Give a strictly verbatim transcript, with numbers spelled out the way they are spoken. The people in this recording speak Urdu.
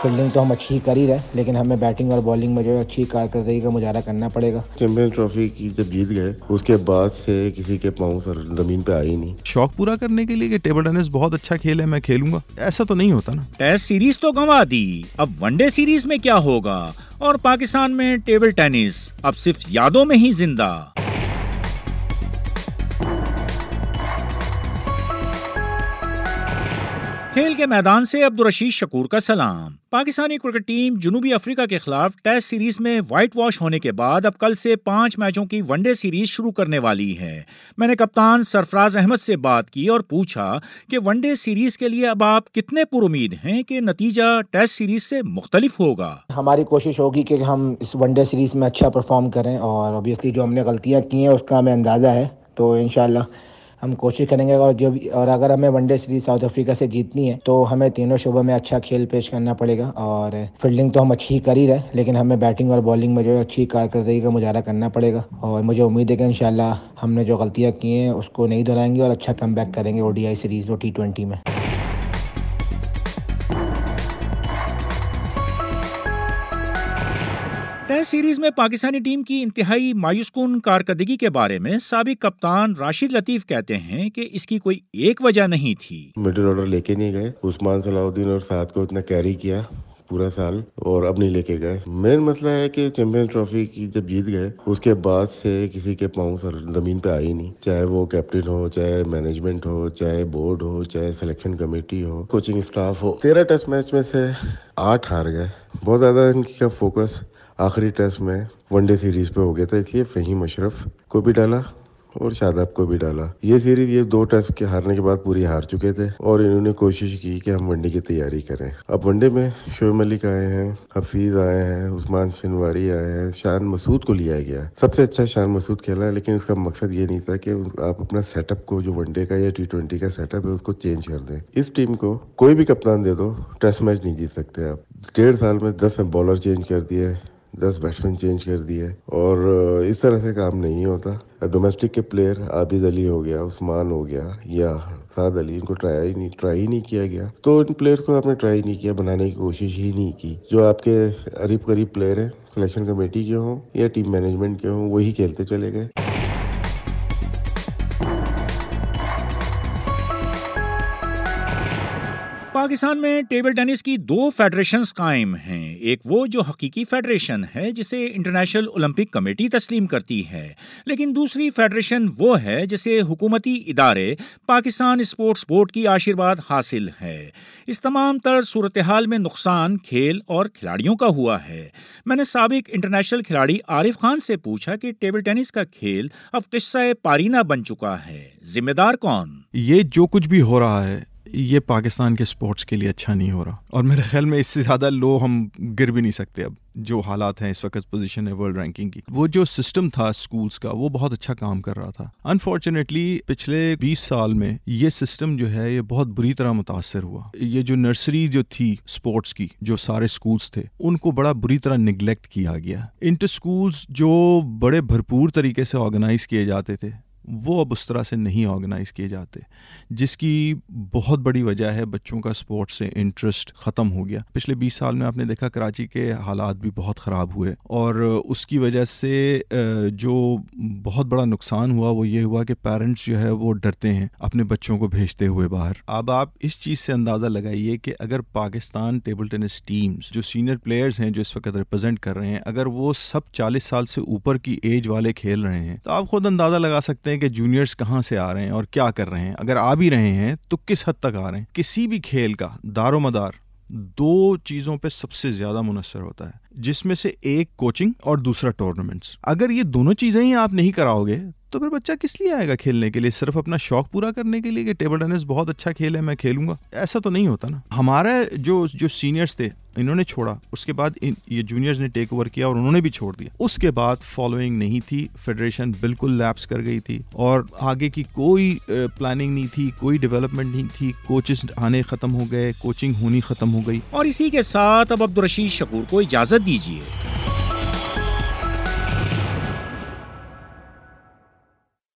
فیلڈنگ تو ہم اچھی کر ہی رہے لیکن ہمیں بیٹنگ اور بالنگ میں جو ہے اچھی کارکردگی کا مظاہرہ کرنا پڑے گا. چیمپئن ٹرافی کی جب جیت گئے اس کے بعد سے کسی کے پاؤں سر زمین پہ آئی نہیں. شوق پورا کرنے کے لیے کہ ٹیبل ٹینس بہت اچھا کھیل ہے میں کھیلوں گا, ایسا تو نہیں ہوتا نا. ٹیسٹ سیریز تو گنوا دی, اب ون ڈے سیریز میں کیا ہوگا؟ اور پاکستان میں ٹیبل ٹینس اب صرف یادوں میں ہی زندہ. کھیل کے میدان سے عبدالرشید شکور کا سلام. پاکستانی کرکٹ ٹیم جنوبی افریقہ کے خلاف ٹیسٹ سیریز میں وائٹ واش ہونے کے بعد اب کل سے پانچ میچوں کی ون ڈے سیریز شروع کرنے والی ہے. میں نے کپتان سرفراز احمد سے بات کی اور پوچھا کہ ون ڈے سیریز کے لیے اب آپ کتنے پر امید ہیں کہ نتیجہ ٹیسٹ سیریز سے مختلف ہوگا؟ ہماری کوشش ہوگی کہ ہم اس ون ڈے سیریز میں اچھا پرفارم کریں اور اوبیسلی جو ہم نے غلطیاں کی ہیں اس کا ہمیں اندازہ ہے, تو انشاءاللہ ہم کوشش کریں گے. اور جو اور اگر ہمیں one day series South Africa سے جیتنی ہے تو ہمیں تینوں شعبوں میں اچھا کھیل پیش کرنا پڑے گا. اور فیلڈنگ تو ہم اچھی کر ہی رہے لیکن ہمیں بیٹنگ اور بالنگ میں جو ہے اچھی کارکردگی کا مظاہرہ کرنا پڑے گا. اور مجھے امید ہے کہ انشاءاللہ ہم نے جو غلطیاں کی ہیں اس کو نہیں دہرائیں گے اور اچھا کم بیک کریں گے او ڈی آئی سیریز اور ٹی ٹوینٹی میں. ٹیسٹ سیریز میں پاکستانی ٹیم کی انتہائی مایوس کن کارکردگی کے بارے میں سابق کپتان راشد لطیف کہتے ہیں کہ اس کی کوئی ایک وجہ نہیں تھی. مڈل آرڈر لے کے نہیں گئے, عثمان صلاح الدین اور سعد کو اتنا کیری کیا پورا سال اور اب نہیں لے کے گئے. مین مسئلہ ہے کہ چیمپئن ٹرافی کی جب جیت گئے اس کے بعد سے کسی کے پاؤں سر زمین پہ آئی نہیں, چاہے وہ کیپٹن ہو, چاہے مینجمنٹ ہو, چاہے بورڈ ہو, چاہے سلیکشن کمیٹی ہو, کوچنگ اسٹاف ہو. تیرہ ٹیسٹ میچ میں سے آٹھ ہار گئے. بہت زیادہ ان کا فوکس آخری ٹیسٹ میں ون ڈے سیریز پہ ہو گیا تھا, اس لیے فہیم اشرف کو بھی ڈالا اور شاداب کو بھی ڈالا. یہ سیریز یہ دو ٹیسٹ کے ہارنے کے بعد پوری ہار چکے تھے اور انہوں نے کوشش کی کہ ہم ون ڈے کی تیاری کریں. اب ون ڈے میں شعیب ملک آئے ہیں, حفیظ آئے ہیں, عثمان شنواری آئے ہیں, شان مسعود کو لیا گیا. سب سے اچھا شان مسعود کھیلا لیکن اس کا مقصد یہ نہیں تھا کہ آپ اپنا سیٹ اپ کو جو ون ڈے کا یا ٹی ٹوینٹی کا سیٹ اپ ہے اس کو چینج کر دیں. اس ٹیم کو کوئی بھی کپتان دے دو ٹیسٹ میچ نہیں جیت سکتے آپ. ڈیڑھ سال میں دس بالر چینج کر دیے, دس بیٹسمین چینج کر دیے اور اس طرح سے کام نہیں ہوتا. ڈومیسٹک کے پلیئر عابد علی ہو گیا, عثمان ہو گیا یا سعد علی, ان کو ٹرائی نہیں ٹرائی ہی نہیں کیا گیا. تو ان پلیئرز کو آپ نے ٹرائی نہیں کیا, بنانے کی کوشش ہی نہیں کی. جو آپ کے قریب قریب پلیئر ہیں سلیکشن کمیٹی کے ہوں یا ٹیم مینجمنٹ کے ہوں وہی کھیلتے چلے گئے. پاکستان میں ٹیبل ٹینس کی دو فیڈریشنز قائم ہیں. ایک وہ جو حقیقی فیڈریشن ہے جسے انٹرنیشنل اولمپک کمیٹی تسلیم کرتی ہے, لیکن دوسری فیڈریشن وہ ہے جسے حکومتی ادارے پاکستان اسپورٹس بورڈ کی آشرواد حاصل ہے. اس تمام تر صورتحال میں نقصان کھیل اور کھلاڑیوں کا ہوا ہے. میں نے سابق انٹرنیشنل کھلاڑی عارف خان سے پوچھا کہ ٹیبل ٹینس کا کھیل اب قصہ پارینہ بن چکا ہے, ذمہ دار کون؟ یہ جو کچھ بھی ہو رہا ہے یہ پاکستان کے سپورٹس کے لیے اچھا نہیں ہو رہا, اور میرے خیال میں اس سے زیادہ لو ہم گر بھی نہیں سکتے. اب جو حالات ہیں اس وقت پوزیشن ہے ورلڈ رینکنگ کی, وہ جو سسٹم تھا سکولز کا وہ بہت اچھا کام کر رہا تھا. انفارچونیٹلی پچھلے بیس سال میں یہ سسٹم جو ہے یہ بہت بری طرح متاثر ہوا. یہ جو نرسری جو تھی سپورٹس کی, جو سارے سکولز تھے ان کو بڑا بری طرح نگلیکٹ کیا گیا. انٹر سکولز جو بڑے بھرپور طریقے سے آرگنائز کیے جاتے تھے وہ اب اس طرح سے نہیں آرگنائز کیے جاتے, جس کی بہت بڑی وجہ ہے بچوں کا سپورٹ سے انٹرسٹ ختم ہو گیا. پچھلے بیس سال میں آپ نے دیکھا کراچی کے حالات بھی بہت خراب ہوئے اور اس کی وجہ سے جو بہت بڑا نقصان ہوا وہ یہ ہوا کہ پیرنٹس جو ہے وہ ڈرتے ہیں اپنے بچوں کو بھیجتے ہوئے باہر. اب آپ اس چیز سے اندازہ لگائیے کہ اگر پاکستان ٹیبل ٹینس ٹیمز جو سینئر پلیئرز ہیں جو اس وقت ریپرزینٹ کر رہے ہیں اگر وہ سب چالیس سال سے اوپر کی ایج والے کھیل رہے ہیں تو آپ خود اندازہ لگا سکتے ہیں کہ جونیئرز کہاں سے آ رہے ہیں اور کیا کر رہے ہیں. اگر آ بھی رہے ہیں تو کس حد تک آ رہے ہیں. کسی بھی کھیل کا دار و مدار دو چیزوں پہ سب سے زیادہ منحصر ہوتا ہے, جس میں سے ایک کوچنگ اور دوسرا ٹورنامنٹس. اگر یہ دونوں چیزیں ہی آپ نہیں کراؤ گے تو پھر بچہ کس لیے آئے گا کھیلنے کے لیے؟ صرف اپنا شوق پورا کرنے کے لیے کہ ٹیبل ٹینس بہت اچھا کھیل ہے میں کھیلوں گا, ایسا تو نہیں ہوتا نا. ہمارا جو جو سینئرز تھے انہوں نے چھوڑا, اس کے بعد یہ جونیئرز نے ٹیک اوور کیا اور انہوں نے بھی چھوڑ دیا. اس کے بعد فالوئنگ نہیں تھی, فیڈریشن بالکل لیپس کر گئی تھی اور آگے کی کوئی پلاننگ نہیں تھی, کوئی ڈیولپمنٹ نہیں تھی. کوچز آنے ختم ہو گئے, کوچنگ ہونی ختم ہو گئی. اور اسی کے ساتھ اب عبدالرشید شکور کو اجازت دیجیے.